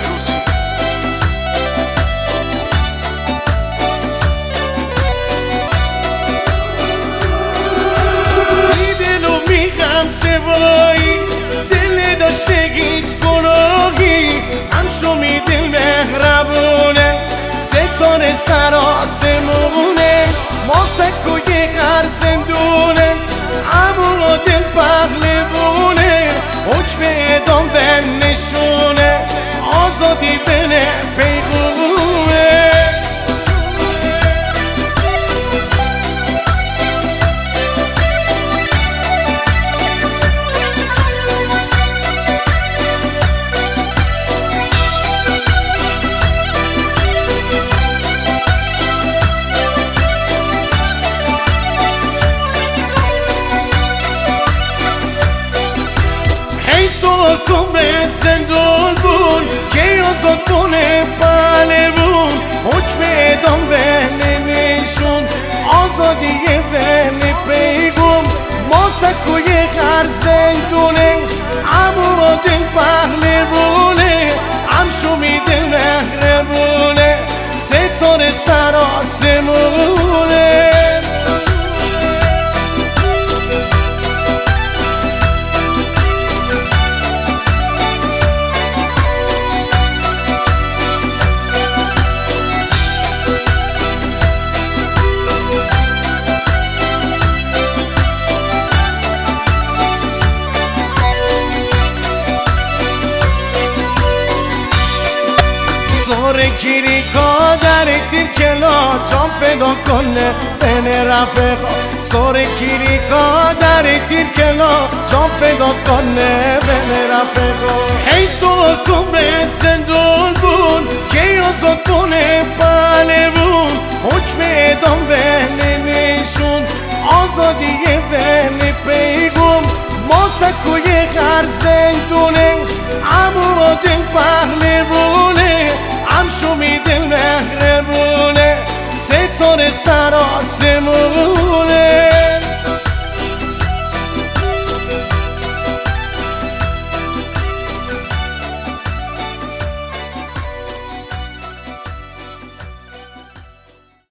بهروزی. دلو میگم سوایی دل داشته هیچ گناهی همشو دل مهربونه ستاره سر آسمونه ما سکوی هر زندونه اما دل پهلوونه حکم اعدام به نشونه آزادی بنه پیغونه سوال کن به زندون بون که آزاد کنه پهلوون حکم اعدام به نشون آزادی بین پیگون ما سکوی هر زندونه اما دل پهلوونه همشو دل مهربونه ستاره سر آسمونه سوره گیری کا در تیر کلا جان پیدا کنه بین رفقا سوره گیری کا در تیر کلا جان پیدا کنه بین رفقا هی سوال کن به زندون بون که آزاد کنه پهلوون حکم اعدام به نشون آزادی بین